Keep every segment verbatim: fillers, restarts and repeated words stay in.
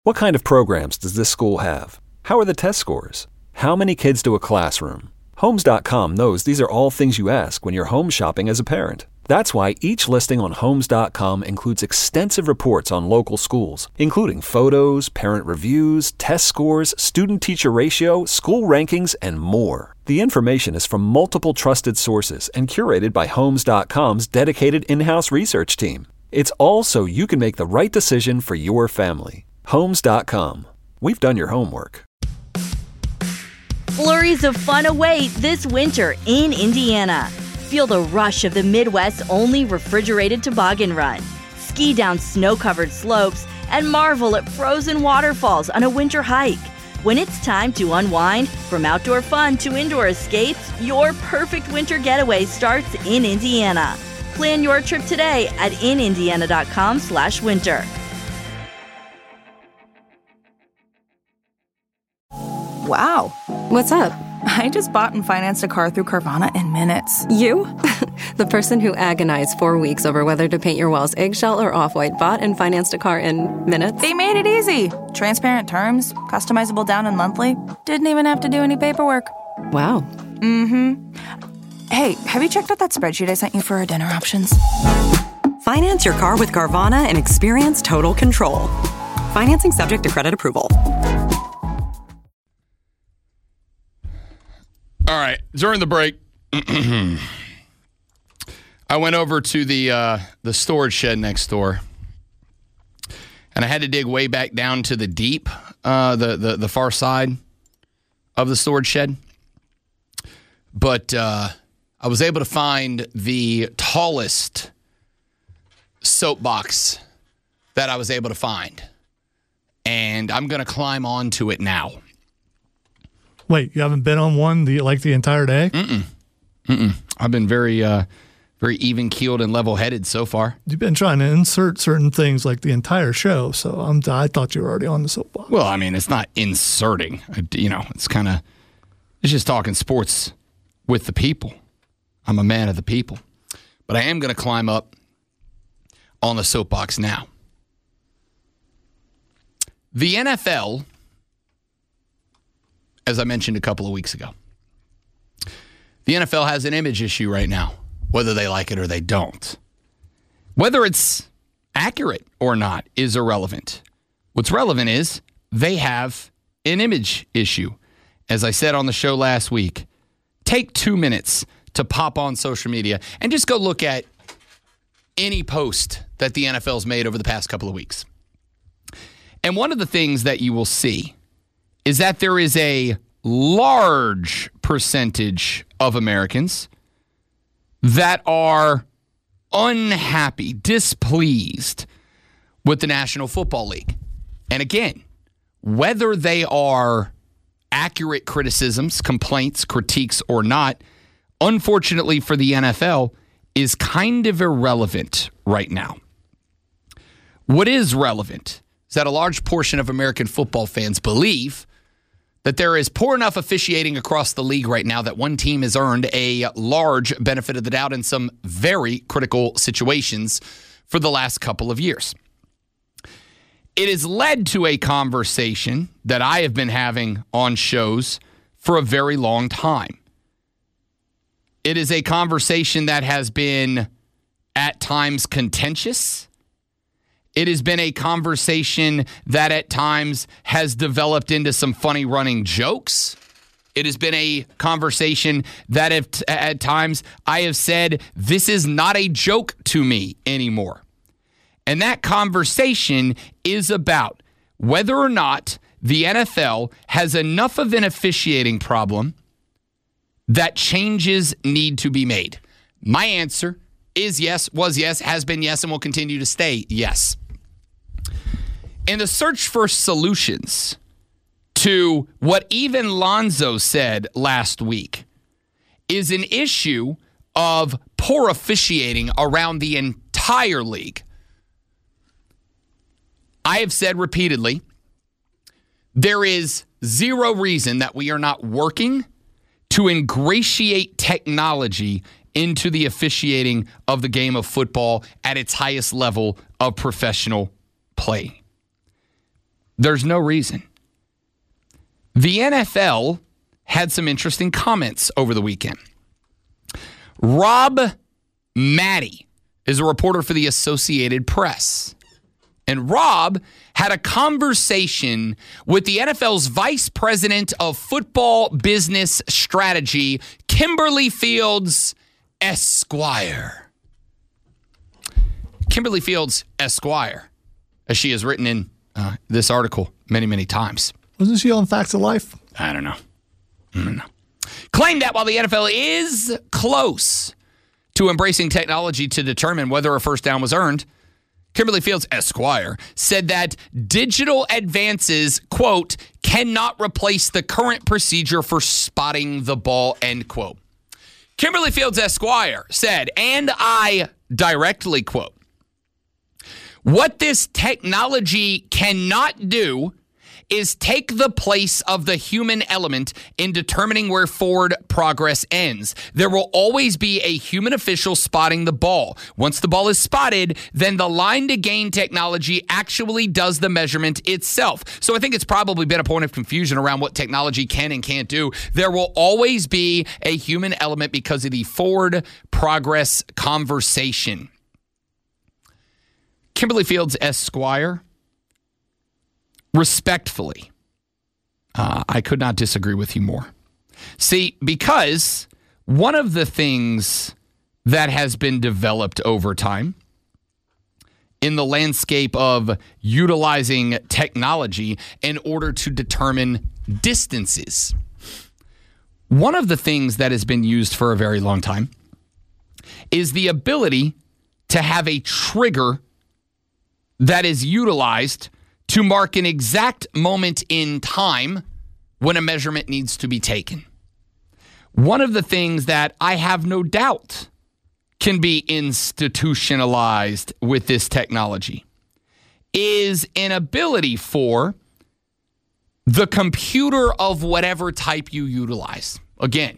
What kind of programs does this school have? How are the test scores? How many kids do a classroom? Homes dot com knows these are all things you ask when you're home shopping as a parent. That's why each listing on Homes dot com includes extensive reports on local schools, including photos, parent reviews, test scores, student-teacher ratio, school rankings, and more. The information is from multiple trusted sources and curated by Homes dot com's dedicated in-house research team. It's all so you can make the right decision for your family. Homes dot com. We've done your homework. Flurries of fun await this winter in Indiana. Feel the rush of the Midwest's only refrigerated toboggan run. Ski down snow-covered slopes and marvel at frozen waterfalls on a winter hike. When it's time to unwind, from outdoor fun to indoor escapes, your perfect winter getaway starts in Indiana. Plan your trip today at in indiana dot com slash winter. Wow. What's up? I just bought and financed a car through Carvana in minutes. You? The person who agonized four weeks over whether to paint your walls eggshell or off-white bought and financed a car in minutes? They made it easy. Transparent terms, customizable down and monthly. Didn't even have to do any paperwork. Wow. Mm-hmm. Hey, have you checked out that spreadsheet I sent you for our dinner options? Finance your car with Carvana and experience total control. Financing subject to credit approval. All right. During the break, I went over to the uh, the storage shed next door, and I had to dig way back down to the deep, uh, the, the the far side of the storage shed. But uh, I was able to find the tallest soapbox that I was able to find, and I'm going to climb onto it now. Wait, you haven't been on one the like the entire day? Mm-mm. Mm-mm. I've been very, uh, very even-keeled and level-headed so far. You've been trying to insert certain things like the entire show, so I'm, I thought you were already on the soapbox. Well, I mean, it's not inserting. You know, it's kind of, it's just talking sports with the people. I'm a man of the people. But I am going to climb up on the soapbox now. The N F L, as I mentioned a couple of weeks ago, the N F L has an image issue right now, whether they like it or they don't. Whether it's accurate or not is irrelevant. What's relevant is they have an image issue. As I said on the show last week, take two minutes to pop on social media and just go look at any post that the N F L's made over the past couple of weeks. And one of the things that you will see is that there is a large percentage of Americans that are unhappy, displeased with the National Football League. And again, whether they are accurate criticisms, complaints, critiques, or not, unfortunately for the N F L, is kind of irrelevant right now. What is relevant is that a large portion of American football fans believe that there is poor enough officiating across the league right now that one team has earned a large benefit of the doubt in some very critical situations for the last couple of years. It has led to a conversation that I have been having on shows for a very long time. It is a conversation that has been at times contentious. It has been a conversation that at times has developed into some funny running jokes. It has been a conversation that at, at times I have said, this is not a joke to me anymore. And that conversation is about whether or not the N F L has enough of an officiating problem that changes need to be made. My answer is yes, was yes, has been yes, and will continue to stay yes. In the search for solutions to what even Lonzo said last week is an issue of poor officiating around the entire league. I have said repeatedly, there is zero reason that we are not working to ingratiate technology into the officiating of the game of football at its highest level of professional play. There's no reason. The N F L had some interesting comments over the weekend. Rob Maaddi is a reporter for the Associated Press. And Rob had a conversation with the N F L's Vice President of Football Business Strategy, Kimberly Fields Esquire. Kimberly Fields Esquire, as she has written in uh, this article many, many times. Wasn't she on Facts of Life? I don't know. I don't know. Claimed that while the N F L is close to embracing technology to determine whether a first down was earned, Kimberly Fields Esquire said that digital advances, quote, cannot replace the current procedure for spotting the ball, end quote. Kimberly Fields Esquire said, and I directly quote, what this technology cannot do is take the place of the human element in determining where forward progress ends. There will always be a human official spotting the ball. Once the ball is spotted, then the line to gain technology actually does the measurement itself. So I think it's probably been a point of confusion around what technology can and can't do. There will always be a human element because of the forward progress conversation. Kimberly Fields Esquire, respectfully, uh, I could not disagree with you more. See, because one of the things that has been developed over time in the landscape of utilizing technology in order to determine distances, one of the things that has been used for a very long time is the ability to have a trigger that is utilized to mark an exact moment in time when a measurement needs to be taken. One of the things that I have no doubt can be institutionalized with this technology is an ability for the computer of whatever type you utilize. Again,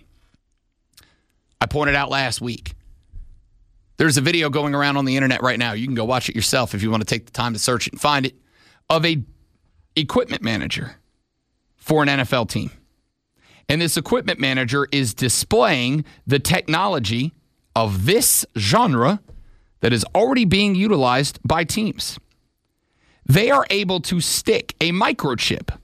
I pointed out last week, there's a video going around on the internet right now. You can go watch it yourself if you want to take the time to search it and find it, of a equipment manager for an N F L team. And this equipment manager is displaying the technology of this genre that is already being utilized by teams. They are able to stick a microchip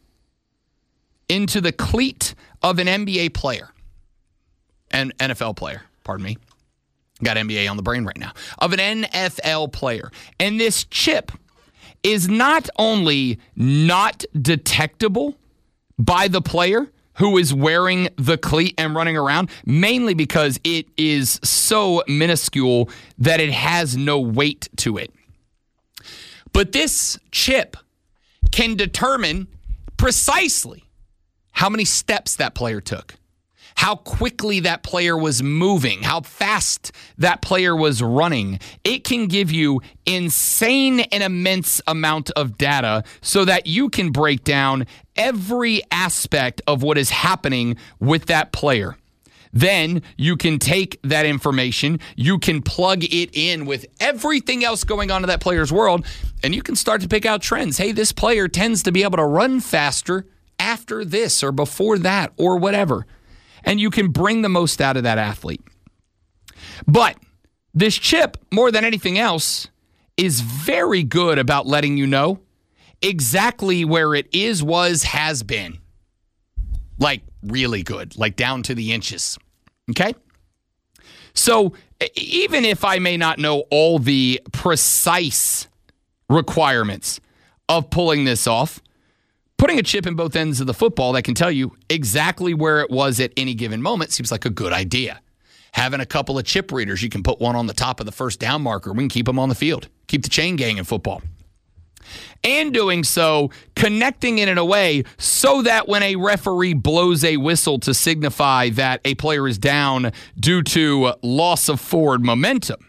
into the cleat of an N B A player, an N F L player, pardon me. Got N B A on the brain right now. Of an N F L player. And this chip is not only not detectable by the player who is wearing the cleat and running around, mainly because it is so minuscule that it has no weight to it. But this chip can determine precisely how many steps that player took, how quickly that player was moving, how fast that player was running. It can give you insane and immense amount of data so that you can break down every aspect of what is happening with that player. Then you can take that information, you can plug it in with everything else going on in that player's world, and you can start to pick out trends. Hey, this player tends to be able to run faster after this or before that or whatever. And you can bring the most out of that athlete. But this chip, more than anything else, is very good about letting you know exactly where it is, was, has been. Like, really good. Like, down to the inches. Okay? So, even if I may not know all the precise requirements of pulling this off, putting a chip in both ends of the football that can tell you exactly where it was at any given moment seems like a good idea. Having a couple of chip readers, you can put one on the top of the first down marker. We can keep them on the field. Keep the chain gang in football. And doing so, connecting it in a way so that when a referee blows a whistle to signify that a player is down due to loss of forward momentum,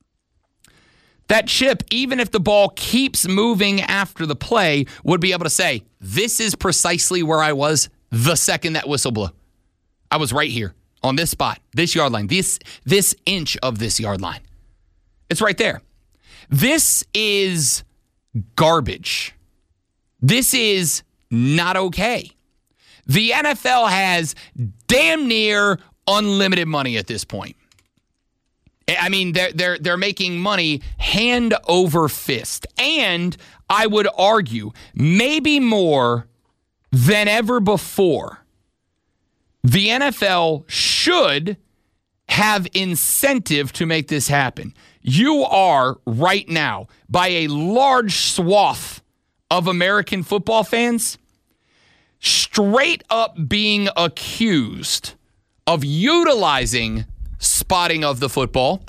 that chip, even if the ball keeps moving after the play, would be able to say, this is precisely where I was the second that whistle blew. I was right here on this spot, this yard line, this, this inch of this yard line. It's right there. This is garbage This is not okay. The N F L has damn near unlimited money at this point. I mean, they're, they're, they're making money hand over fist. And I would argue, maybe more than ever before, the N F L should have incentive to make this happen. You are right now, by a large swath of American football fans, straight up being accused of utilizing spotting of the football.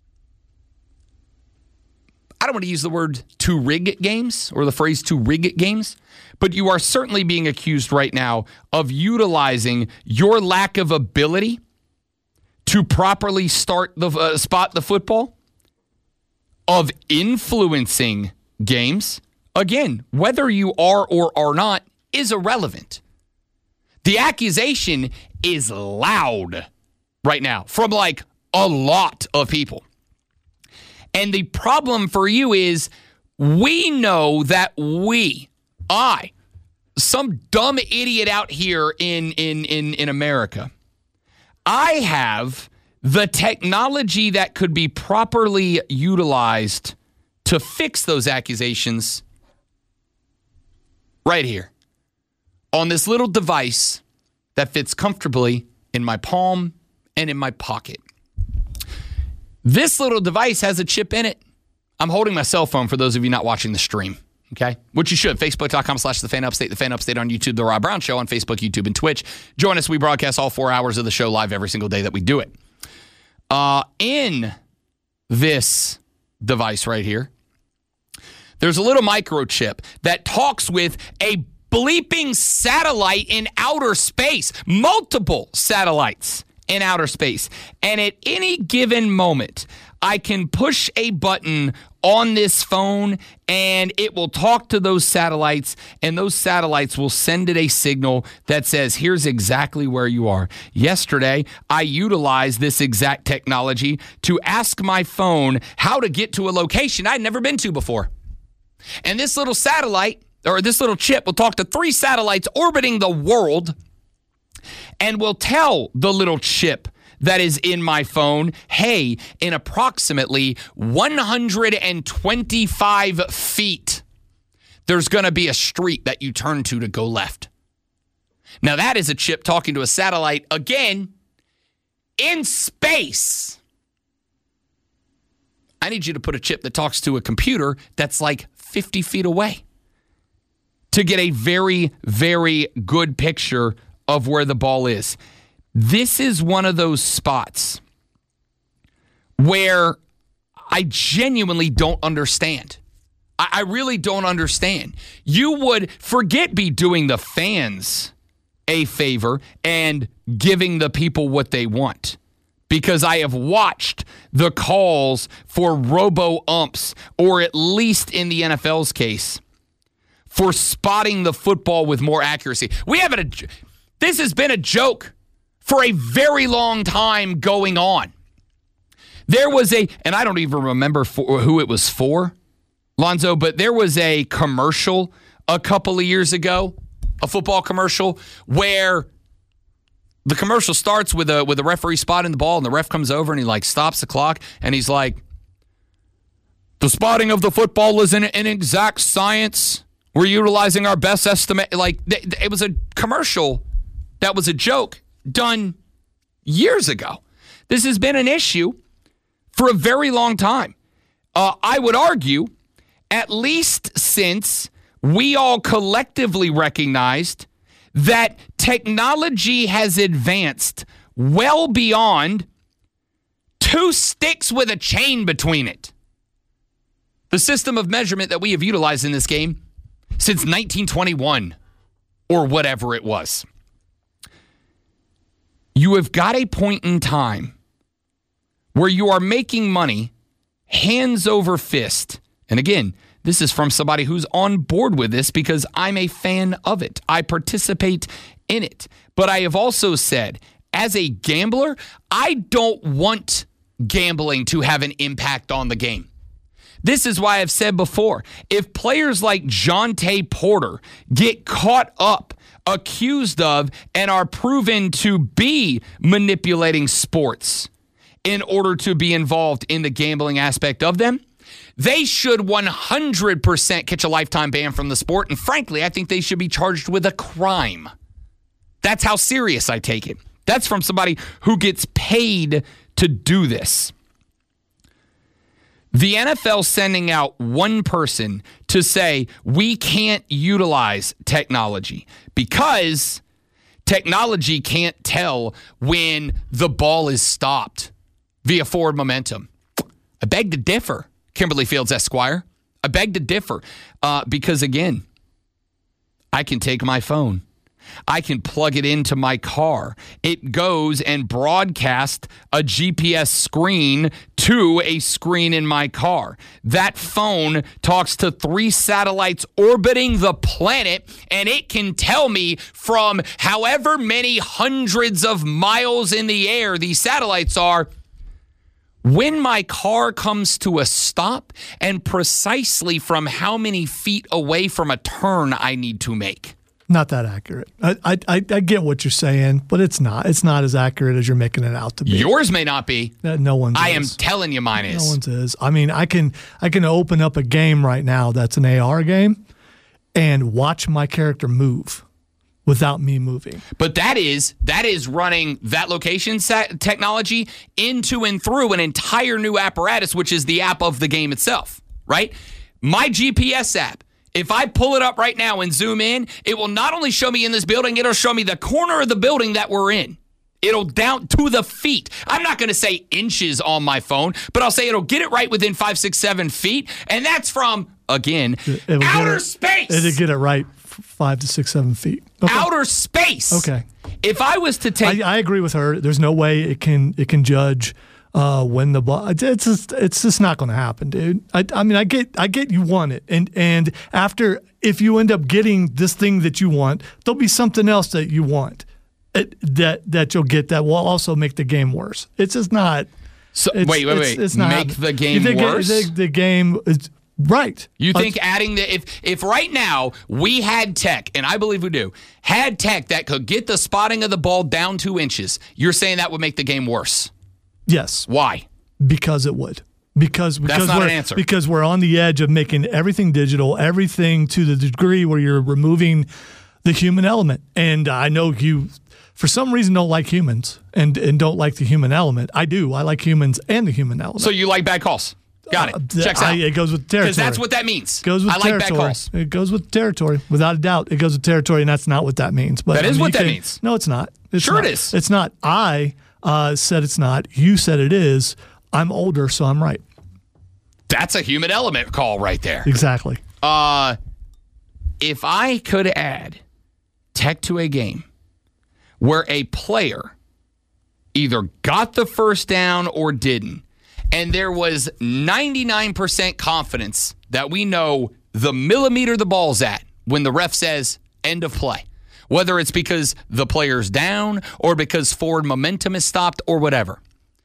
I don't want to use the word to rig games or the phrase to rig games, but you are certainly being accused right now of utilizing your lack of ability to properly start the uh, spot the football, of influencing games. Again, whether you are or are not is irrelevant. The accusation is loud right now from like a lot of people. And the problem for you is we know that we, I, some dumb idiot out here in, in, in, in America, I have the technology that could be properly utilized to fix those accusations right here on this little device that fits comfortably in my palm and in my pocket. This little device has a chip in it. I'm holding my cell phone for those of you not watching the stream, okay? Which you should. Facebook.com slash The Fan Upstate, The Fan Upstate on YouTube, The Rob Brown Show on Facebook, YouTube, and Twitch. Join us. We broadcast all four hours of the show live every single day that we do it. Uh, in this device right here, there's a little microchip that talks with a bleeping satellite in outer space, multiple satellites in outer space. And at any given moment, I can push a button on this phone and it will talk to those satellites, and those satellites will send it a signal that says, here's exactly where you are. Yesterday, I utilized this exact technology to ask my phone how to get to a location I'd never been to before. And this little satellite, or this little chip, will talk to three satellites orbiting the world and will tell the little chip that is in my phone, hey, in approximately one hundred twenty-five feet, there's going to be a street that you turn to to go left. Now, that is a chip talking to a satellite, again, in space. I need you to put a chip that talks to a computer that's like fifty feet away to get a very, very good picture of where the ball is. This is one of those spots where I genuinely don't understand. I, I really don't understand. You would forget be doing the fans a favor and giving the people what they want. Because I have watched the calls for robo-umps, or at least in the N F L's case, for spotting the football with more accuracy. We have a, this has been a joke for a very long time going on. There was a, and I don't even remember for, who it was for, Lonzo, but there was a commercial a couple of years ago, a football commercial, where the commercial starts with a with a referee spotting the ball, and the ref comes over and he like stops the clock, and he's like, the spotting of the football is an, an exact science. We're utilizing our best estimate. Like, it was a commercial that was a joke done years ago. This has been an issue for a very long time. Uh, I would argue, at least since we all collectively recognized that technology has advanced well beyond two sticks with a chain between it. The system of measurement that we have utilized in this game since nineteen twenty-one or whatever it was. You have got a point in time where you are making money hands over fist. And again, this is from somebody who's on board with this because I'm a fan of it. I participate in it. But I have also said, as a gambler, I don't want gambling to have an impact on the game. This is why I've said before, if players like Jonte Porter get caught up, accused of, and are proven to be manipulating sports in order to be involved in the gambling aspect of them, they should one hundred percent catch a lifetime ban from the sport. And frankly, I think they should be charged with a crime. That's how serious I take it. That's from somebody who gets paid to do this. The N F L sending out one person to say we can't utilize technology because technology can't tell when the ball is stopped via forward momentum. I beg to differ, Kimberly Fields Esquire. I beg to differ uh, because, again, I can take my phone. I can plug it into my car. It goes and broadcasts a G P S screen to a screen in my car. That phone talks to three satellites orbiting the planet, and it can tell me from however many hundreds of miles in the air these satellites are when my car comes to a stop and precisely from how many feet away from a turn I need to make. Not that accurate. I, I I get what you're saying, but it's not. It's not as accurate as you're making it out to be. Yours may not be. Uh, no one's I is. am telling you mine is. No one's is. I mean, I can I can open up a game right now that's an A R game and watch my character move without me moving. But that is that is running that location set technology into and through an entire new apparatus, which is the app of the game itself, right? My G P S app. If I pull it up right now and zoom in, it will not only show me in this building, it'll show me the corner of the building that we're in. It'll down to the feet. I'm not going to say inches on my phone, but I'll say it'll get it right within five, six, seven feet. And that's from, again, it outer it, space. It'll get it right five to six, seven feet. Okay. Outer space. Okay. If I was to take... I, I agree with her. There's no way it can it can judge... Uh, when the ball, it's just, it's just not going to happen, dude. I, I mean, I get, I get you want it, and and after, if you end up getting this thing that you want, there'll be something else that you want, it, that that you'll get that will also make the game worse. It's just not. So it's, wait, wait, it's, wait. It's not make happening. the game the, worse. The, the game is right. You think uh, adding the if if right now we had tech, and I believe we do, had tech that could get the spotting of the ball down two inches, you're saying that would make the game worse? Yes. Why? Because it would. Because because That's not we're an answer. because we're on the edge of making everything digital, everything to the degree where you're removing the human element. And I know you, for some reason, don't like humans and and don't like the human element. I do. I like humans and the human element. So you like bad calls? Got it. Uh, Checks I, out. it goes with territory. Because that's what that means. It goes with I like territory. bad calls. It goes with territory, without a doubt. It goes with territory, and that's not what that means. But That I is mean, what you that can- means. No, it's not. It's Sure not. it is. It's not. I uh, said it's not. You said it is. I'm older, so I'm right. That's a human element call right there. Exactly. Uh, if I could add tech to a game where a player either got the first down or didn't, and there was ninety-nine percent confidence that we know the millimeter the ball's at when the ref says end of play, whether it's because the player's down or because forward momentum is stopped or whatever,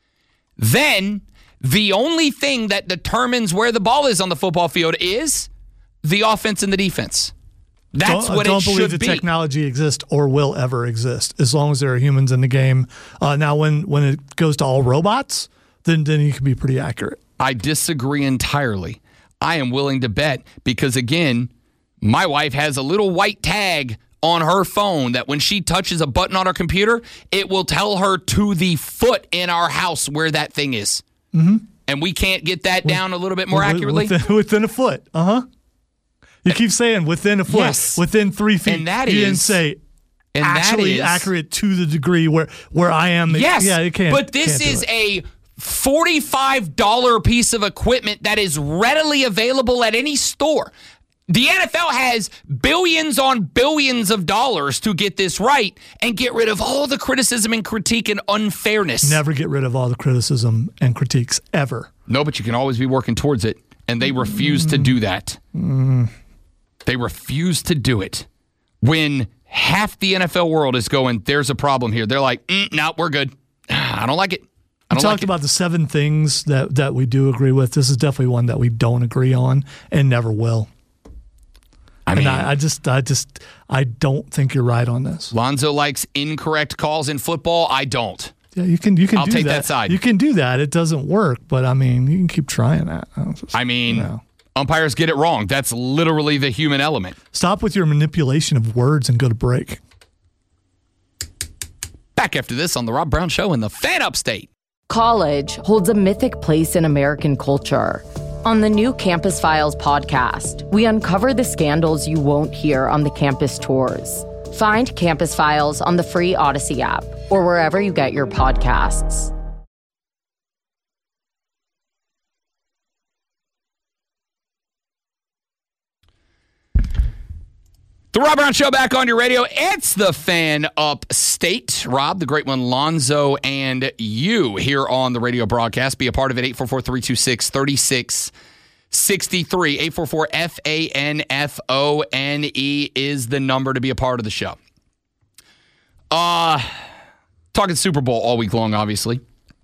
then the only thing that determines where the ball is on the football field is the offense and the defense. That's don't, what don't it believe should the be. technology exists or will ever exist as long as there are humans in the game. Uh, now, when, when it goes to all robots, then then you can be pretty accurate. I disagree entirely. I am willing to bet because, again, my wife has a little white tag on her phone that when she touches a button on her computer, it will tell her to the foot in our house where that thing is. Mm-hmm. And we can't get that down a little bit more Within- accurately? Within, within a foot. Uh-huh. You keep saying within a foot, Yes. within three feet. And that you didn't is- say and that actually is- accurate to the degree where, where I am. Yes, Yeah, it can't. but this can't do is it. a forty-five dollars piece of equipment that is readily available at any store. The N F L has billions on billions of dollars to get this right and get rid of all the criticism and critique and unfairness. Never get rid of all the criticism and critiques, ever. No, but you can always be working towards it, and they refuse to do that. Mm. They refuse to do it. When half the N F L world is going, there's a problem here. They're like, mm, no, we're good. I don't like it. I We don't talked like about the seven things that, that we do agree with. This is definitely one that we don't agree on and never will. I mean, and I, I just, I just, I don't think you're right on this. Lonzo likes incorrect calls in football. I don't. Yeah, you can, you can. I'll do take that. that side. You can do that. It doesn't work, but I mean, you can keep trying that. I, just, I mean, you know. umpires get it wrong. That's literally the human element. Stop with your manipulation of words and go to break. Back after this on the Rob Brown Show in the Fan Upstate. College holds a mythic place in American culture. On the new Campus Files podcast, we uncover the scandals you won't hear on the campus tours. Find Campus Files on the free Odyssey app or wherever you get your podcasts. The Rob Brown Show back on your radio. It's the Fan Upstate. Rob, the great one, Lonzo, and you here on the radio broadcast. Be a part of it, eight four four, three two six, three six six three. eight four four, F A N F O N E is the number to be a part of the show. Uh, talking Super Bowl all week long, obviously.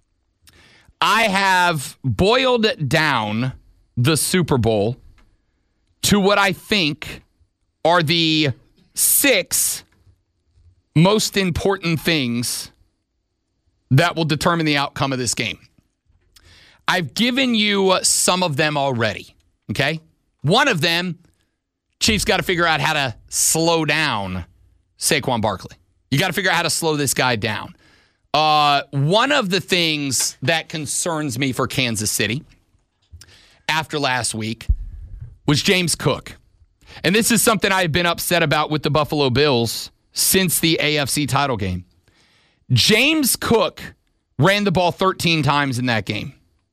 I have boiled down the Super Bowl to what I think are the six most important things that will determine the outcome of this game. I've given you some of them already, okay? One of them, Chiefs got to figure out how to slow down Saquon Barkley. You got to figure out how to slow this guy down. Uh, one of the things that concerns me for Kansas City after last week was James Cook. And this is something I've been upset about with the Buffalo Bills since the A F C title game. James Cook ran the ball thirteen times in that game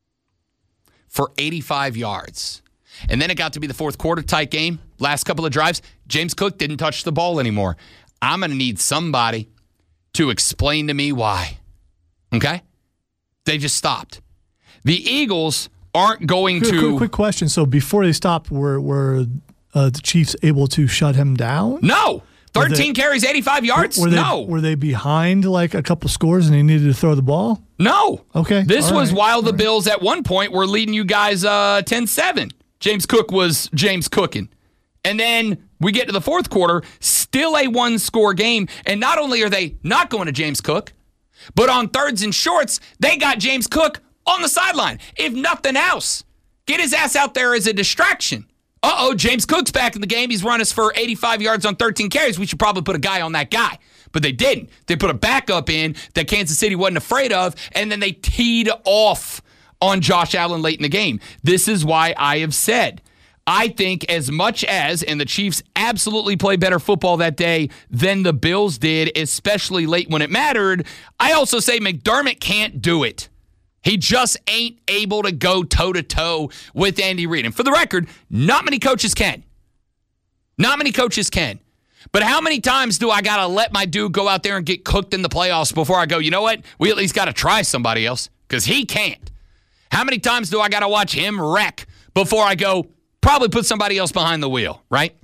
for eighty-five yards. And then it got to be the fourth quarter tight game. Last couple of drives, James Cook didn't touch the ball anymore. I'm going to need somebody to explain to me why. Okay? They just stopped. The Eagles aren't going quick, to... Quick, quick question. So before they stopped, were, were uh, the Chiefs able to shut him down? No. thirteen they, carries, eighty-five yards? Were they, no. Were they behind like a couple scores and they needed to throw the ball? No. Okay. This All was right. while the All Bills at one point were leading you guys uh, ten seven. James Cook was James Cooking. And then we get to the fourth quarter, still a one-score game. And not only are they not going to James Cook, but on thirds and shorts, they got James Cook on the sideline. If nothing else, get his ass out there as a distraction. Uh-oh, James Cook's back in the game. He's run us for eighty-five yards on thirteen carries. We should probably put a guy on that guy. But they didn't. They put a backup in that Kansas City wasn't afraid of, and then they teed off on Josh Allen late in the game. This is why I have said, I think as much as, and the Chiefs absolutely played better football that day than the Bills did, especially late when it mattered, I also say McDermott can't do it. He just ain't able to go toe-to-toe with Andy Reid. And for the record, not many coaches can. Not many coaches can. But how many times do I got to let my dude go out there and get cooked in the playoffs before I go, you know what? We at least got to try somebody else because he can't. How many times do I got to watch him wreck before I go, probably put somebody else behind the wheel, right?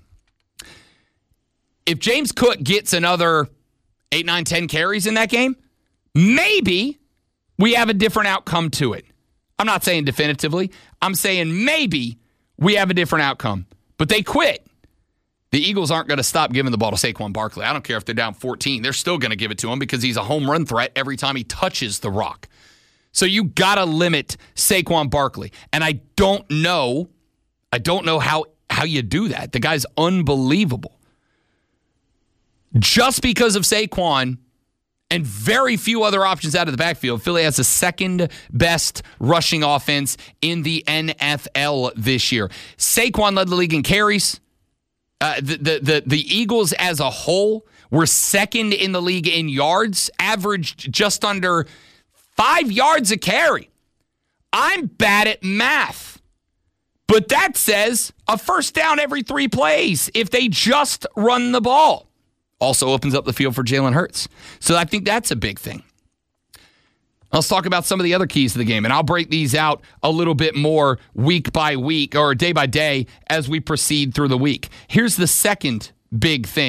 If James Cook gets another eight, nine, ten carries in that game, maybe we have a different outcome to it. I'm not saying definitively. I'm saying maybe we have a different outcome. But they quit. The Eagles aren't going to stop giving the ball to Saquon Barkley. I don't care if they're down fourteen. They're still going to give it to him because he's a home run threat every time he touches the rock. So you got to limit Saquon Barkley. And I don't know, I don't know how, how you do that. The guy's unbelievable. Just because of Saquon and very few other options out of the backfield, Philly has the second best rushing offense in the N F L this year. Saquon led the league in carries. Uh, the, the, the, the Eagles as a whole were second in the league in yards, averaged just under five yards a carry. I'm bad at math, but that says a first down every three plays if they just run the ball. Also opens up the field for Jalen Hurts. So I think that's a big thing. Let's talk about some of the other keys to the game, and I'll break these out a little bit more week by week or day by day as we proceed through the week. Here's the second big thing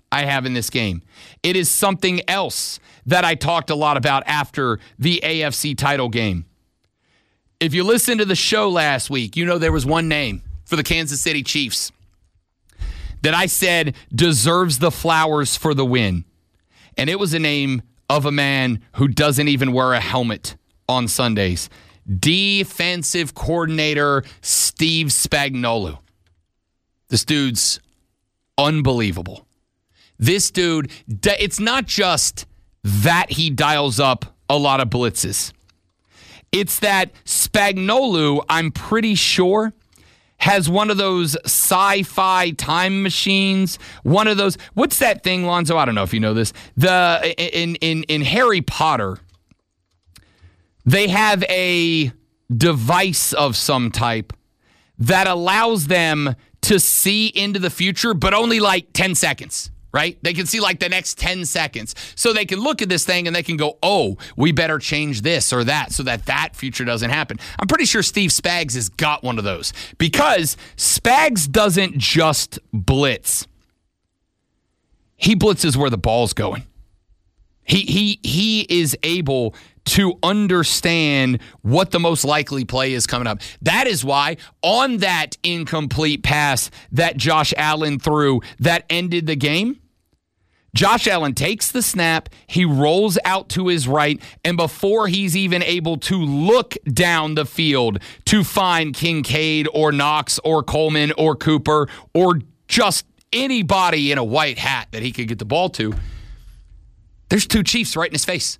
I have in this game. It is something else that I talked a lot about after the A F C title game. If you listened to the show last week, you know there was one name for the Kansas City Chiefs that I said deserves the flowers for the win. And it was a name of a man who doesn't even wear a helmet on Sundays. Defensive coordinator Steve Spagnuolo. This dude's unbelievable. This dude, it's not just that he dials up a lot of blitzes. It's that Spagnuolo, I'm pretty sure, has one of those sci-fi time machines. One of those, what's that thing, Lonzo? I don't know if you know this. The in in in Harry Potter, they have a device of some type that allows them to see into the future, but only like ten seconds, right? They can see like the next ten seconds. So they can look at this thing and they can go, oh, we better change this or that so that that future doesn't happen. I'm pretty sure Steve Spags has got one of those because Spags doesn't just blitz. He blitzes where the ball's going. He he he is able to understand what the most likely play is coming up. That is why on that incomplete pass that Josh Allen threw that ended the game, Josh Allen takes the snap, he rolls out to his right, and before he's even able to look down the field to find Kincaid or Knox or Coleman or Cooper or just anybody in a white hat that he could get the ball to, there's two Chiefs right in his face.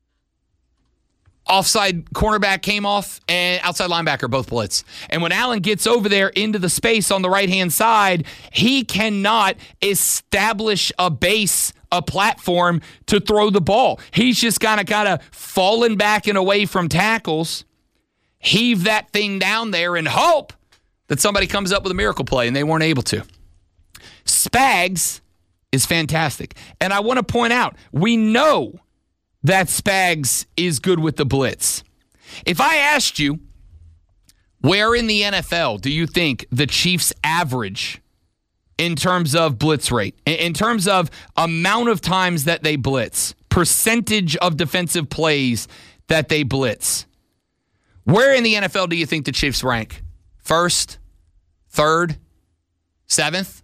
Offside cornerback came off, and outside linebacker both blitz. And when Allen gets over there into the space on the right-hand side, he cannot establish a base, a platform to throw the ball. He's just kind of kind of falling back and away from tackles, heave that thing down there, and hope that somebody comes up with a miracle play, and they weren't able to. Spags is fantastic. And I want to point out, we know that Spags is good with the blitz. If I asked you, where in the N F L do you think the Chiefs average in terms of blitz rate, in terms of amount of times that they blitz, percentage of defensive plays that they blitz, where in the N F L do you think the Chiefs rank? First, third, seventh,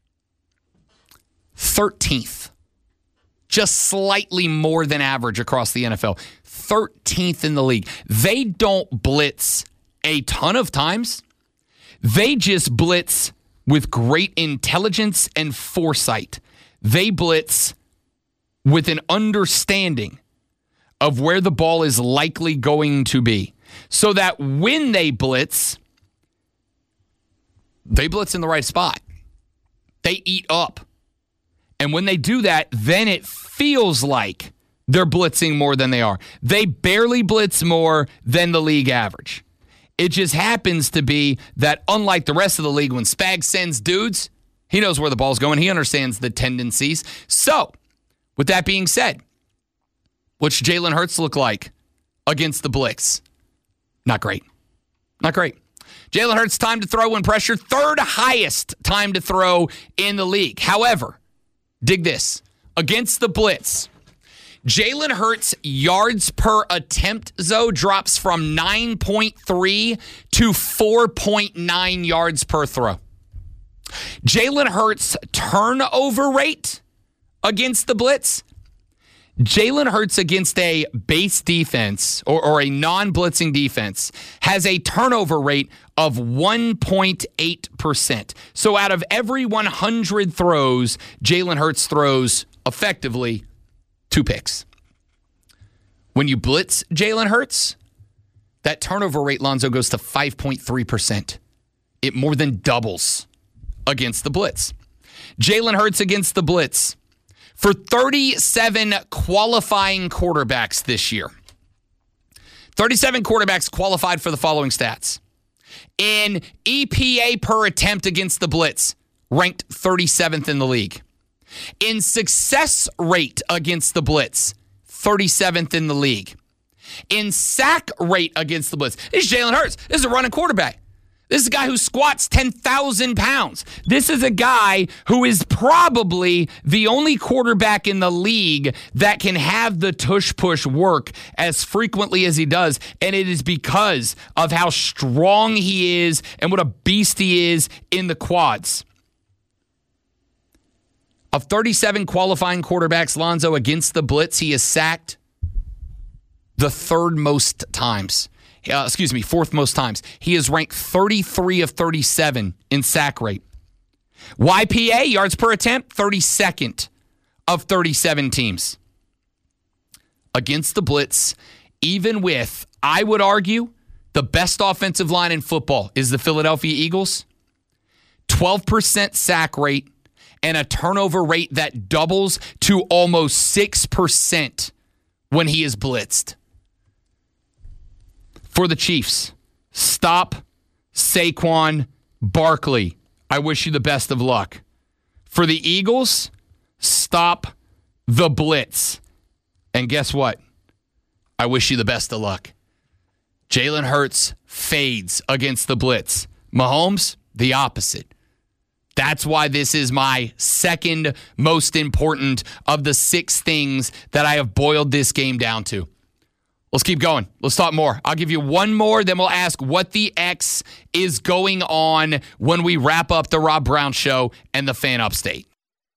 thirteenth. Just slightly more than average across the N F L. thirteenth in the league. They don't blitz a ton of times. They just blitz with great intelligence and foresight. They blitz with an understanding of where the ball is likely going to be. So that when they blitz, they blitz in the right spot. They eat up. And when they do that, then it feels like they're blitzing more than they are. They barely blitz more than the league average. It just happens to be that unlike the rest of the league, when Spags sends dudes, he knows where the ball's going. He understands the tendencies. So, with that being said, what's Jalen Hurts look like against the blitz? Not great. Not great. Jalen Hurts' time to throw when pressure, third highest time to throw in the league. However, dig this. Against the blitz, Jalen Hurts' yards per attempt, though, drops from nine point three to four point nine yards per throw. Jalen Hurts' turnover rate against the blitz, Jalen Hurts against a base defense or, or a non-blitzing defense has a turnover rate of one point eight percent. So out of every one hundred throws, Jalen Hurts throws effectively two picks. When you blitz Jalen Hurts, that turnover rate, Lonzo, goes to five point three percent. It more than doubles against the blitz. Jalen Hurts against the blitz. For thirty-seven qualifying quarterbacks this year, thirty-seven quarterbacks qualified for the following stats. In E P A per attempt against the blitz, ranked thirty-seventh in the league. In success rate against the blitz, thirty-seventh in the league. In sack rate against the blitz, this is Jalen Hurts. This is a running quarterback. This is a guy who squats ten thousand pounds. This is a guy who is probably the only quarterback in the league that can have the tush-push work as frequently as he does, and it is because of how strong he is and what a beast he is in the quads. Of thirty-seven qualifying quarterbacks, Lonzo, against the blitz, he is sacked the third most times. Uh, excuse me, fourth most times. He is ranked thirty-three of thirty-seven in sack rate. Y P A, yards per attempt, thirty-second of thirty-seven teams. Against the blitz, even with, I would argue, the best offensive line in football is the Philadelphia Eagles. twelve percent sack rate and a turnover rate that doubles to almost six percent when he is blitzed. For the Chiefs, stop Saquon Barkley. I wish you the best of luck. For the Eagles, stop the blitz. And guess what? I wish you the best of luck. Jalen Hurts fades against the blitz. Mahomes, the opposite. That's why this is my second most important of the six things that I have boiled this game down to. Let's keep going. Let's talk more. I'll give you one more, then we'll ask what the X is going on when we wrap up the Rob Brown Show and the Fan Upstate.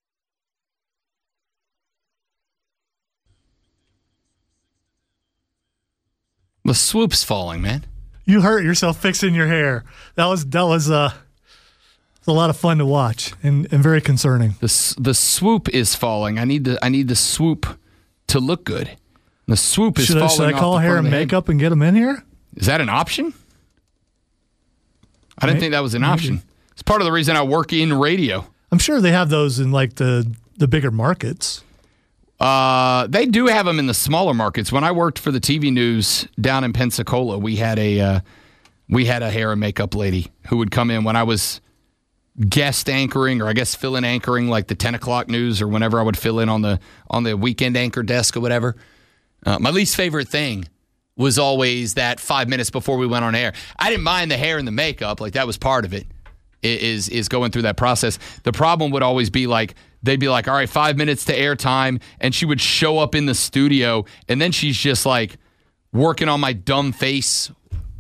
The swoop's falling, man. You hurt yourself fixing your hair. That was that was uh, a lot of fun to watch and, and very concerning. The the swoop is falling. I need the I need the swoop to look good. The swoop is should I, falling should I call off the hair front and of the head. makeup and get them in here? Is that an option? I didn't Maybe. think that was an Maybe. option. It's part of the reason I work in radio. I'm sure they have those in like the the bigger markets. Uh, they do have them in the smaller markets. When I worked for the T V news down in Pensacola, we had a uh, we had a hair and makeup lady who would come in when I was guest anchoring, or I guess fill in anchoring, like the ten o'clock news, or whenever I would fill in on the on the weekend anchor desk or whatever. Uh, my least favorite thing was always that five minutes before we went on air. I didn't mind the hair and the makeup, like that was part of it. Is is going through that process. The problem would always be like, they'd be like, all right, five minutes to airtime, and she would show up in the studio, and then she's just like working on my dumb face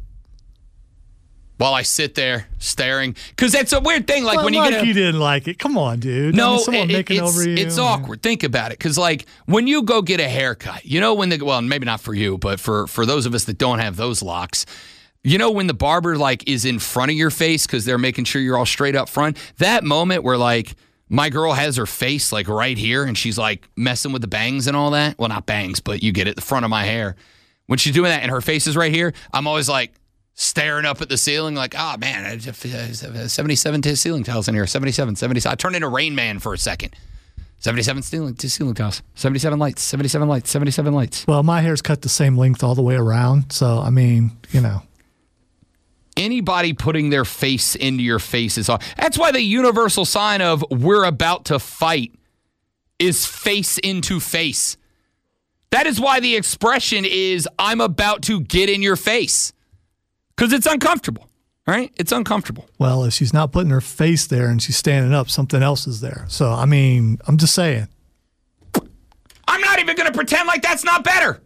while I sit there staring. Because that's a weird thing. Like well, when you like get a, you didn't like it. Come on, dude. no, I mean, someone it, making it's, over you. it's awkward. Think about it. Because like when you go get a haircut, you know when the, well, maybe not for you, but for, for those of us that don't have those locks, you know when the barber like is in front of your face because they're making sure you're all straight up front? That moment where like my girl has her face like right here and she's like messing with the bangs and all that. Well, not bangs, but you get it, the front of my hair. When she's doing that and her face is right here, I'm always like staring up at the ceiling like, oh man, I have seventy-seven t- ceiling tiles in here. seventy-seven, seventy-seven. I turned into Rain Man for a second. seventy-seven ceiling, ceiling tiles. seventy-seven lights, seventy-seven lights, seventy-seven lights. Well, my hair's cut the same length all the way around. So, I mean, you know. Anybody putting their face into your face is off. That's why the universal sign of we're about to fight is face into face. That is why the expression is I'm about to get in your face. Because it's uncomfortable, right? It's uncomfortable. Well, if she's not putting her face there and she's standing up, something else is there. So, I mean, I'm just saying. I'm not even going to pretend like that's not better.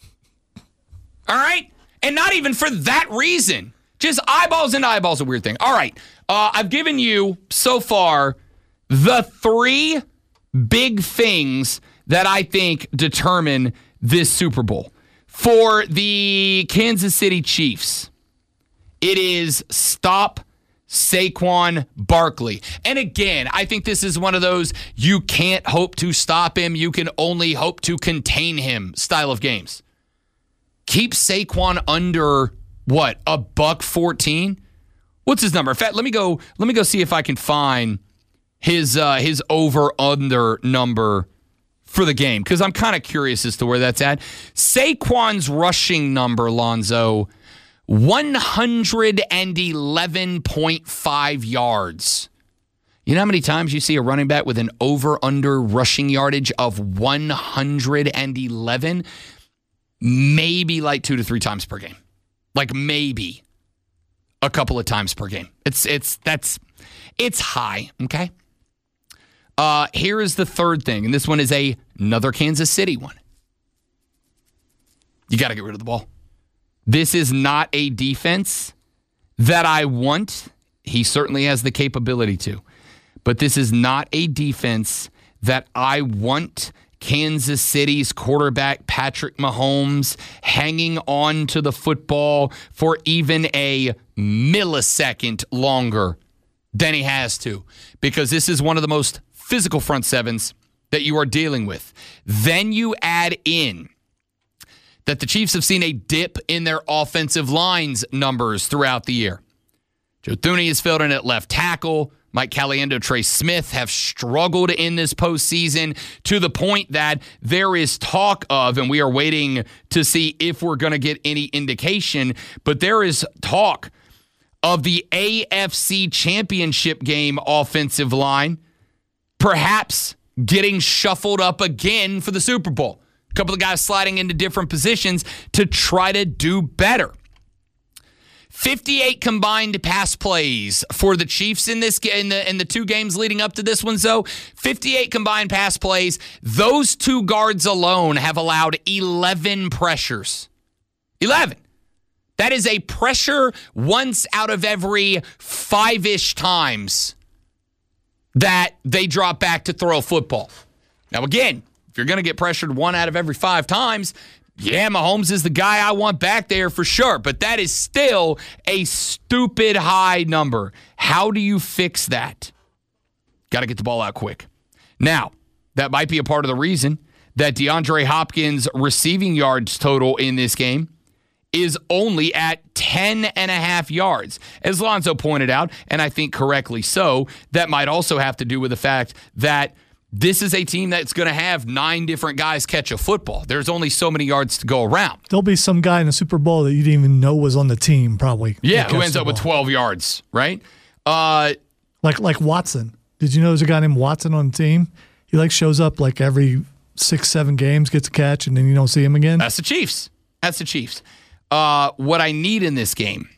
All right? And not even for that reason. Just eyeballs and eyeballs, a weird thing. All right. Uh, I've given you, so far, the three big things that I think determine this Super Bowl. For the Kansas City Chiefs, it is stop Saquon Barkley. And again, I think this is one of those you can't hope to stop him, you can only hope to contain him style of games. Keep Saquon under... What, a buck fourteen? What's his number? In fact, let me go. Let me go see if I can find his uh, his over under number for the game because I'm kind of curious as to where that's at. Saquon's rushing number, Lonzo, one hundred eleven point five yards. You know how many times you see a running back with an over under rushing yardage of one hundred eleven? Maybe like two to three times per game. Like maybe a couple of times per game. It's it's that's it's high, okay? Uh, here is the third thing, and this one is a, another Kansas City one. You got to get rid of the ball. This is not a defense that I want. He certainly has the capability to. But this is not a defense that I want Kansas City's quarterback, Patrick Mahomes, hanging on to the football for even a millisecond longer than he has to. Because this is one of the most physical front sevens that you are dealing with. Then you add in that the Chiefs have seen a dip in their offensive line's numbers throughout the year. Joe Thuney has filled in at left tackle. Mike Caliendo, Trey Smith have struggled in this postseason to the point that there is talk of, and we are waiting to see if we're going to get any indication, but there is talk of the A F C Championship game offensive line perhaps getting shuffled up again for the Super Bowl. A couple of guys sliding into different positions to try to do better. fifty-eight combined pass plays for the Chiefs in this in the in the two games leading up to this one. So fifty-eight combined pass plays. Those two guards alone have allowed eleven pressures. eleven. That is a pressure once out of every five-ish times that they drop back to throw a football. Now, again, if you're going to get pressured one out of every five times, yeah, Mahomes is the guy I want back there for sure, but that is still a stupid high number. How do you fix that? Got to get the ball out quick. Now, that might be a part of the reason that DeAndre Hopkins' receiving yards total in this game is only at ten and a half yards. As Lonzo pointed out, and I think correctly so, that might also have to do with the fact that this is a team that's going to have nine different guys catch a football. There's only so many yards to go around. There'll be some guy in the Super Bowl that you didn't even know was on the team, probably. Yeah, who ends up with twelve yards, right? Uh, like like Watson. Did you know there's a guy named Watson on the team? He like shows up like every six, seven games, gets a catch, and then you don't see him again. That's the Chiefs. That's the Chiefs. Uh, what I need in this game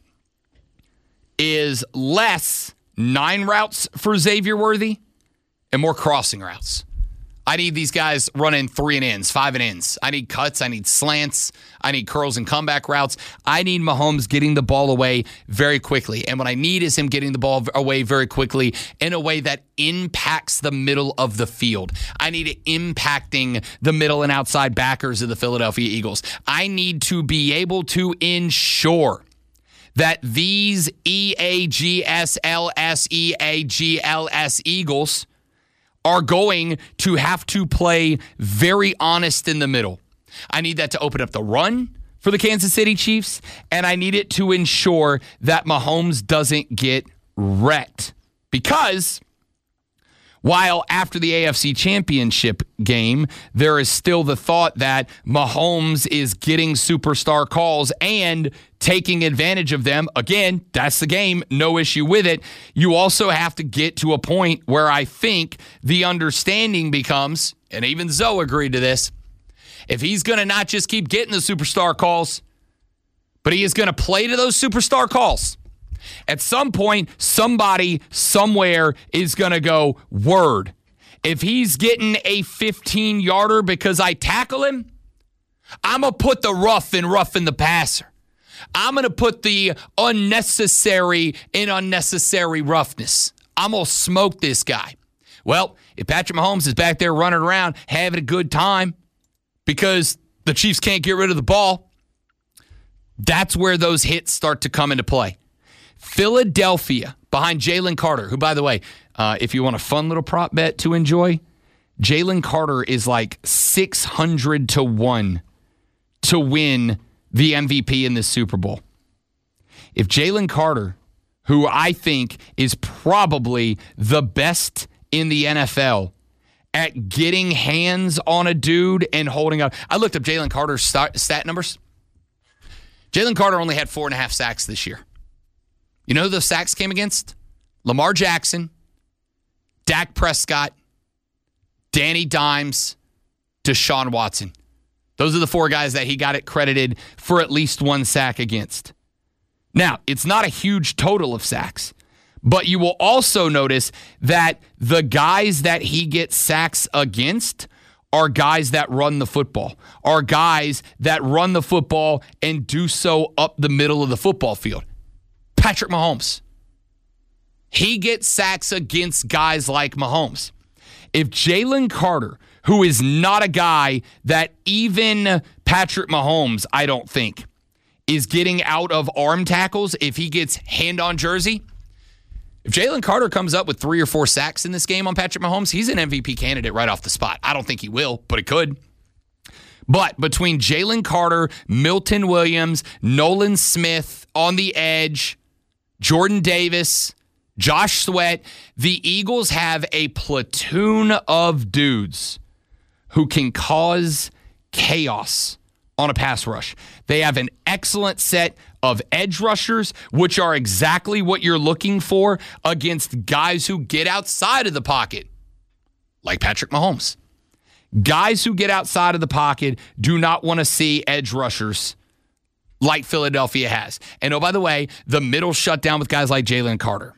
is less nine routes for Xavier Worthy and more crossing routes. I need these guys running three and ins, five and ins. I need cuts. I need slants. I need curls and comeback routes. I need Mahomes getting the ball away very quickly. And what I need is him getting the ball away very quickly in a way that impacts the middle of the field. I need it impacting the middle and outside backers of the Philadelphia Eagles. I need to be able to ensure that these E A G S L S E A G L S Eagles are going to have to play very honest in the middle. I need that to open up the run for the Kansas City Chiefs, and I need it to ensure that Mahomes doesn't get wrecked. Because while after the A F C Championship game, there is still the thought that Mahomes is getting superstar calls and taking advantage of them. Again, that's the game. No issue with it. You also have to get to a point where I think the understanding becomes, and even Zoe agreed to this, if he's going to not just keep getting the superstar calls, but he is going to play to those superstar calls, at some point, somebody somewhere is going to go, word. If he's getting a fifteen-yarder because I tackle him, I'm going to put the rough in roughing the passer. I'm going to put the unnecessary in unnecessary roughness. I'm going to smoke this guy. Well, if Patrick Mahomes is back there running around having a good time because the Chiefs can't get rid of the ball, that's where those hits start to come into play. Philadelphia behind Jalen Carter, who, by the way, uh, if you want a fun little prop bet to enjoy, Jalen Carter is like six hundred to one to win the M V P in this Super Bowl. If Jalen Carter, who I think is probably the best in the N F L at getting hands on a dude and holding up. I looked up Jalen Carter's stat numbers. Jalen Carter only had four and a half sacks this year. You know who those sacks came against? Lamar Jackson, Dak Prescott, Danny Dimes, Deshaun Watson. Those are the four guys that he got it credited for at least one sack against. Now, it's not a huge total of sacks, but you will also notice that the guys that he gets sacks against are guys that run the football, are guys that run the football and do so up the middle of the football field. Patrick Mahomes. He gets sacks against guys like Mahomes. If Jalen Carter, who is not a guy that even Patrick Mahomes, I don't think, is getting out of arm tackles, if he gets hand on jersey, if Jalen Carter comes up with three or four sacks in this game on Patrick Mahomes, he's an M V P candidate right off the spot. I don't think he will, but it could. But between Jalen Carter, Milton Williams, Nolan Smith on the edge, Jordan Davis, Josh Sweat, the Eagles have a platoon of dudes who can cause chaos on a pass rush. They have an excellent set of edge rushers, which are exactly what you're looking for against guys who get outside of the pocket, like Patrick Mahomes. Guys who get outside of the pocket do not want to see edge rushers like Philadelphia has. And oh, by the way, the middle shut down with guys like Jalen Carter.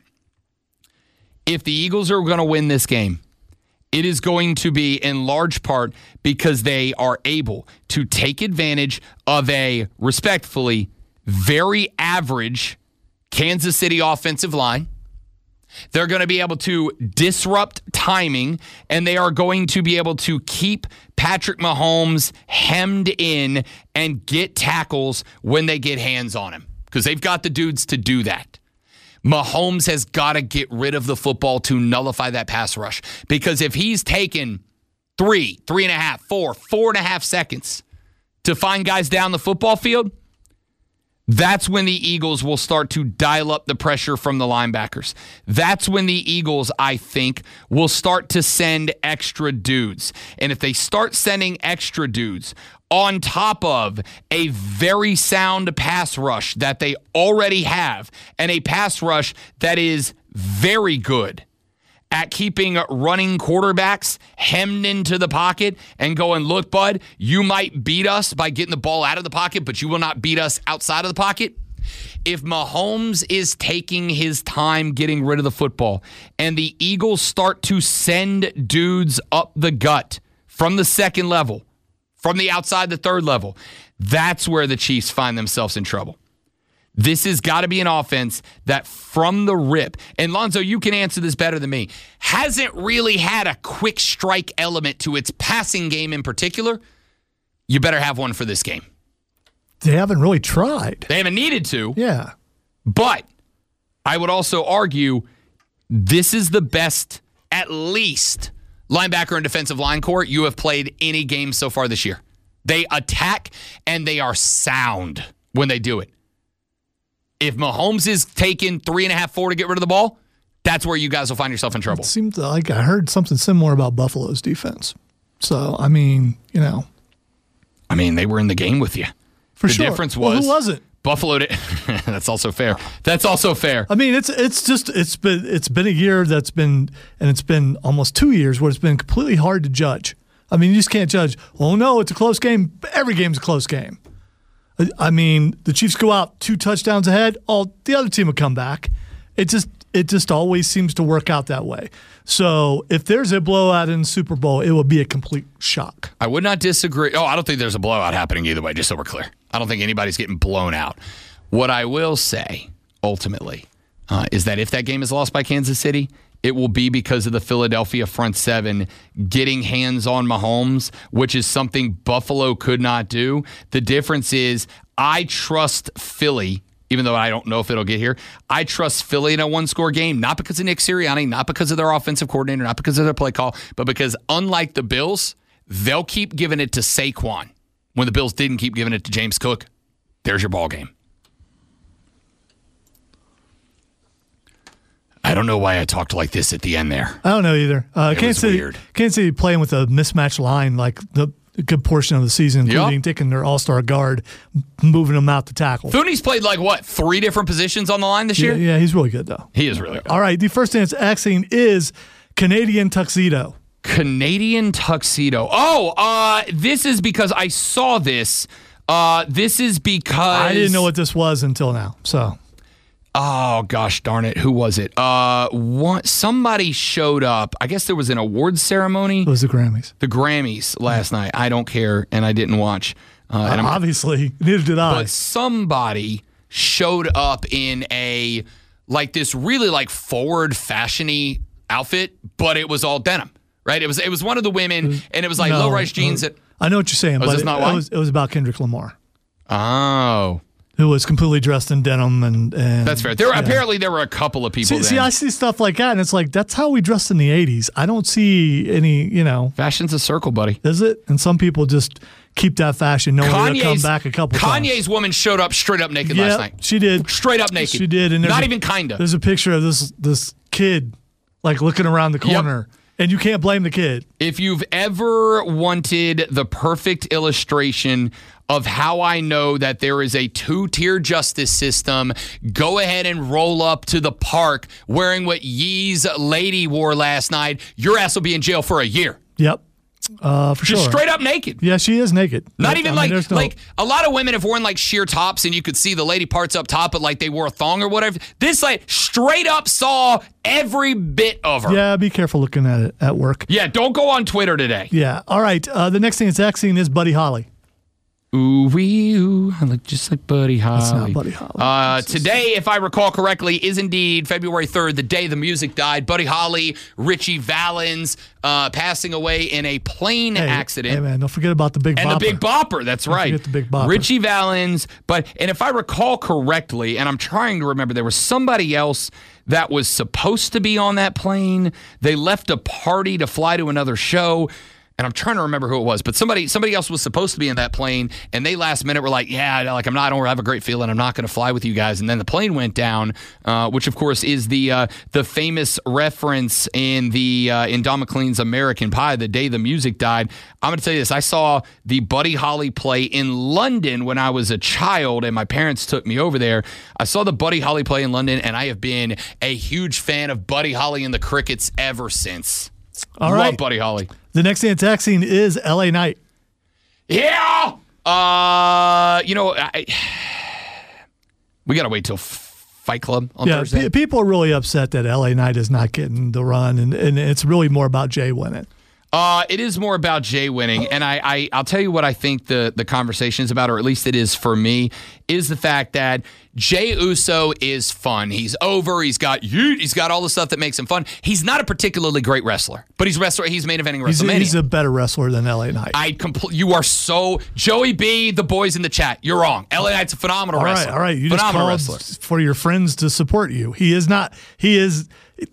If the Eagles are going to win this game, it is going to be in large part because they are able to take advantage of a, respectfully, very average Kansas City offensive line. They're going to be able to disrupt timing, and they are going to be able to keep Patrick Mahomes hemmed in and get tackles when they get hands on him, because they've got the dudes to do that. Mahomes has got to get rid of the football to nullify that pass rush, because if he's taken three, three and a half, four, four and a half seconds to find guys down the football field, that's when the Eagles will start to dial up the pressure from the linebackers. That's when the Eagles, I think, will start to send extra dudes. And if they start sending extra dudes on top of a very sound pass rush that they already have, and a pass rush that is very good at keeping running quarterbacks hemmed into the pocket and going, look, bud, you might beat us by getting the ball out of the pocket, but you will not beat us outside of the pocket. If Mahomes is taking his time getting rid of the football and the Eagles start to send dudes up the gut from the second level, from the outside the third level, that's where the Chiefs find themselves in trouble. This has got to be an offense that from the rip, and Lonzo, you can answer this better than me, hasn't really had a quick strike element to its passing game in particular. You better have one for this game. They haven't really tried. They haven't needed to. Yeah. But I would also argue this is the best, at least, linebacker and defensive line core you have played any game so far this year. They attack, and they are sound when they do it. If Mahomes is taking three and a half, four to get rid of the ball, that's where you guys will find yourself in trouble. It seems like I heard something similar about Buffalo's defense. So, I mean, you know. I mean, they were in the game with you. For the sure. difference was, well, who wasn't? Buffalo did. That's also fair. That's also fair. I mean, it's it's just it's been it's been a year that's been, and it's been almost two years where it's been completely hard to judge. I mean, you just can't judge. Oh no, it's a close game. Every game's a close game. I mean, the Chiefs go out two touchdowns ahead, all the other team will come back. It just it just always seems to work out that way. So if there's a blowout in the Super Bowl, it will be a complete shock. I would not disagree. Oh, I don't think there's a blowout happening either way, just so we're clear. I don't think anybody's getting blown out. What I will say, ultimately, uh, is that if that game is lost by Kansas City, it will be because of the Philadelphia front seven getting hands on Mahomes, which is something Buffalo could not do. The difference is I trust Philly, even though I don't know if it'll get here. I trust Philly in a one-score game, not because of Nick Sirianni, not because of their offensive coordinator, not because of their play call, but because unlike the Bills, they'll keep giving it to Saquon when the Bills didn't keep giving it to James Cook. There's your ball game. I don't know why I talked like this at the end there. I don't know either. Uh, it Kansas was City, weird. Kansas City playing with a mismatched line like the a good portion of the season, including yep. taking their all-star guard, moving them out to tackle. Thuney's played like, what, three different positions on the line this year? Yeah, yeah, he's really good, though. He is really good. All right, the first thing that's asking is Canadian tuxedo. Canadian tuxedo. Oh, uh, this is because I saw this. Uh, this is because... I didn't know what this was until now, so... Oh, gosh darn it. Who was it? Uh, one, somebody showed up. I guess there was an awards ceremony. It was the Grammys. The Grammys last night. I don't care, and I didn't watch. Uh, and uh, obviously, neither did I. But somebody showed up in a, like this really like forward fashion-y outfit, but it was all denim, right? It was it was one of the women, and it was like no, low-rise jeans. no. That, I know what you're saying, oh, but is this it, not it, why? was, it was about Kendrick Lamar. Oh. Who was completely dressed in denim. and, and That's fair. There were, yeah. Apparently there were a couple of people See, then. see, I see stuff like that, and it's like, that's how we dressed in the eighties. I don't see any, you know. Fashion's a circle, buddy. Is it? And some people just keep that fashion knowing they'll come back a couple times. Kanye's woman showed up straight up naked yeah, last night. She did. Straight up naked. She did. And Not a, even kinda. There's a picture of this this kid like looking around the corner. Yep. And you can't blame the kid. If you've ever wanted the perfect illustration of how I know that there is a two-tier justice system, go ahead and roll up to the park wearing what Yee's lady wore last night. Your ass will be in jail for a year. Yep. Uh, for Just sure. straight up naked. Yeah, she is naked. Not even I mean, like no, like a lot of women have worn like sheer tops and you could see the lady parts up top, but like they wore a thong or whatever. This like straight up saw every bit of her. Yeah, be careful looking at it at work. Yeah, don't go on Twitter today. Yeah. All right. Uh, the next thing that's Xing is Buddy Holly. Ooh wee ooh, I look just like Buddy Holly. That's not Buddy Holly. Uh, today, if I recall correctly, is indeed February third, the day the music died. Buddy Holly, Richie Valens, uh, passing away in a plane hey, accident. Hey man, don't forget about the Big and Bopper. the Big Bopper. That's don't right. Forget the Big Bopper. Richie Valens, but and if I recall correctly, and I'm trying to remember, there was somebody else that was supposed to be on that plane. They left a party to fly to another show. And I'm trying to remember who it was, but somebody somebody else was supposed to be in that plane, and they last minute were like, yeah, like I'm not, I don't have a great feeling, I'm not going to fly with you guys. And then the plane went down, uh, which of course is the uh, the famous reference in the uh, in Don McLean's American Pie, the day the music died. I'm going to tell you this: I saw the Buddy Holly play in London when I was a child, and my parents took me over there. I saw the Buddy Holly play in London, and I have been a huge fan of Buddy Holly and the Crickets ever since. All Love right. Buddy Holly. The next thing that's Xing is L A Knight. Yeah. Uh, you know, I, we got to wait till Fight Club on yeah, Thursday. P- people are really upset that L A Knight is not getting the run, and, and it's really more about Jay winning. Uh, it is more about Jay winning, and I, I, I'll tell you what I think the, the conversation is about, or at least it is for me, is the fact that Jay Uso is fun. He's over. He's got yeet. He's got all the stuff that makes him fun. He's not a particularly great wrestler, but he's wrestler. He's main eventing He's, WrestleMania. he's a better wrestler than L A Knight. I compl- You are so Joey B. The boys in the chat. You're wrong. L A Knight's a phenomenal all right, wrestler. all right. You phenomenal just called wrestler. for your friends to support you. He is not. He is.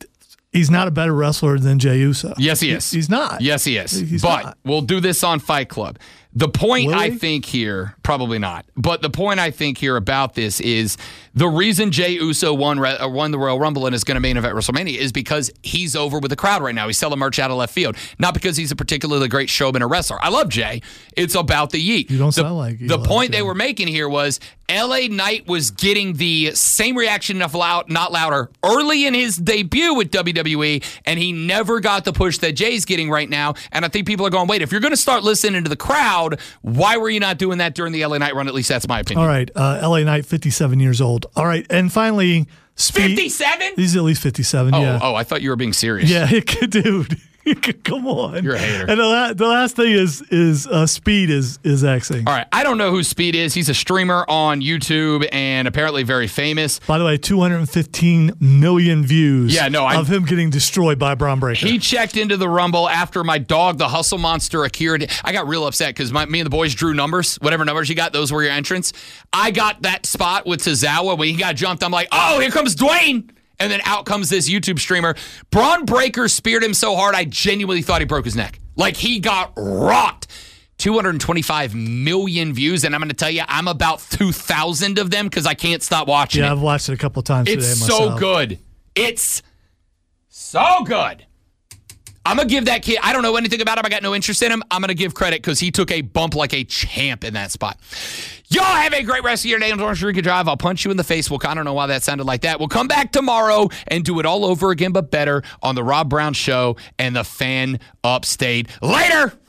He's not a better wrestler than Jey Uso. Yes, he is. He, he's not. Yes, he is. He's but not. we'll do this on Fight Club. The point Will I we? think here, probably not, but the point I think here about this is the reason Jey Uso won uh, won the Royal Rumble and is going to main event WrestleMania is because he's over with the crowd right now. He's selling merch out of left field, not because he's a particularly great showman or wrestler. I love Jay. It's about the yeet. You don't the, sound like you the love point Jay. they were making here was L A Knight was getting the same reaction, if loud, not louder, early in his debut with W W E, and he never got the push that Jay's getting right now. And I think people are going, wait, if you're going to start listening to the crowd, why were you not doing that during the L A Knight run? At least that's my opinion. All right. Uh, L A Knight, fifty-seven years old. All right. And finally, Speed. fifty-seven? He's at least fifty-seven, Oh, yeah. oh, I thought you were being serious. Yeah, dude. Come on. You're a hater. And the, la- the last thing is is uh, Speed is is Xing. All right. I don't know who Speed is. He's a streamer on YouTube and apparently very famous. By the way, two hundred fifteen million views Yeah, no, I- of him getting destroyed by Braun Breaker. He checked into the Rumble after my dog, the Hustle Monster, Akira. Did. I got real upset because me and the boys drew numbers. Whatever numbers you got, those were your entrants. I got that spot with Tozawa. When he got jumped, I'm like, oh, here comes Dwayne. And then out comes this YouTube streamer. Braun Breaker speared him so hard, I genuinely thought he broke his neck. Like, he got rocked. two hundred twenty-five million views, and I'm going to tell you, I'm about two thousand of them because I can't stop watching yeah, it. I've watched it a couple times It's today so myself. good. It's so good. I'm going to give that kid, I don't know anything about him. I got no interest in him. I'm going to give credit because he took a bump like a champ in that spot. Y'all have a great rest of your day on Orange Rica Drive. I'll punch you in the face. Well, I don't know why that sounded like that. We'll come back tomorrow and do it all over again, but better on the Rob Brown Show and the Fan Upstate. Later!